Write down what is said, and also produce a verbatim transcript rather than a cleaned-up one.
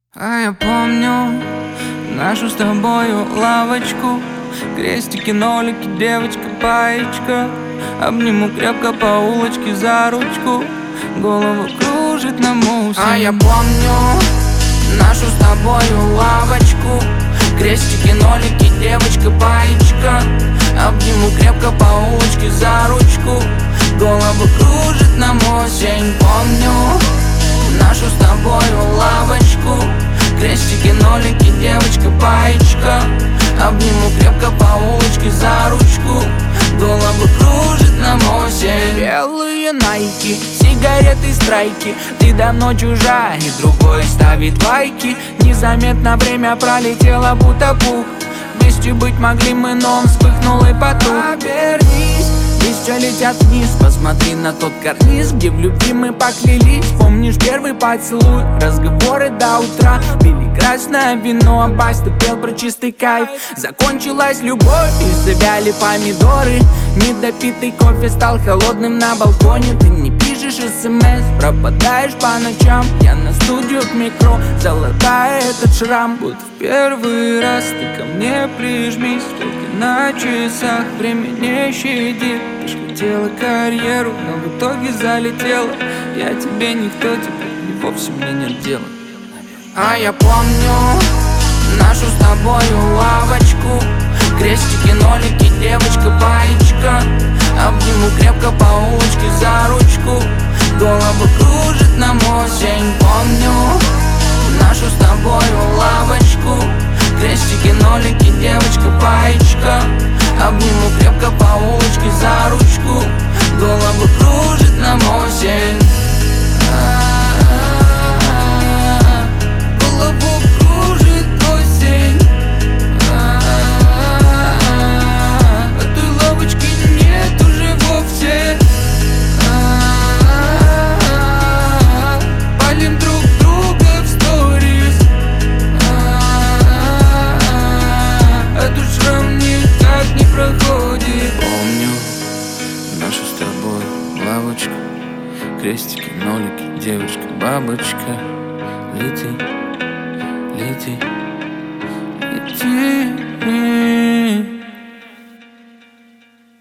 А я помню нашу с тобою лавочку, крестики, нолики, девочка, паечка. Обниму крепко по улочке за ручку, голову кружит на мусе. А я помню нашу с тобою лавочку, крестики, нолики, девочка, паечка. Обниму крепко по улочке за ручку, голову кружит на осень. Помню нашу с тобою лавочку, крестики, нолики, девочка, паечка. Обниму крепко по улочке за ручку, голову кружит на осень. Белые найки, сигареты, страйки. Ты давно чужая, и другой ставит лайки. Незаметно время пролетело, будто пух. Вместе быть могли мы, но он вспыхнул и потух. Обернись, листья летят вниз. Посмотри на тот карниз, где в любви мы поклялись. Помнишь первый поцелуй, разговоры до утра. Пили красное вино, а Баста пел про чистый кайф. Закончилась любовь и завяли помидоры. Недопитый кофе стал холодным на балконе. Ты не пишешь смс, пропадаешь по ночам. Я на студию к микро, золотая этот шрам. Будь в первый раз ты ко мне прижмись. Только на часах время не щадит. Ты ж хотела карьеру, но в итоге залетела. Я тебе никто, теперь и вовсе мне нет дела. А я помню нашу с тобою лавочку, крестики, нолики, девочка, паечка. Обниму крепко по улочке за ручку, голову кружит на осень. Помню нашу с тобою лавочку, крестики, нолики, девочка, паечка. Обниму крепко по улочке за ручку, голову кружит на осень. Помню нашу с тобой лавочку, крестики, нолики, девочка, бабочка. Лети, лети, лети.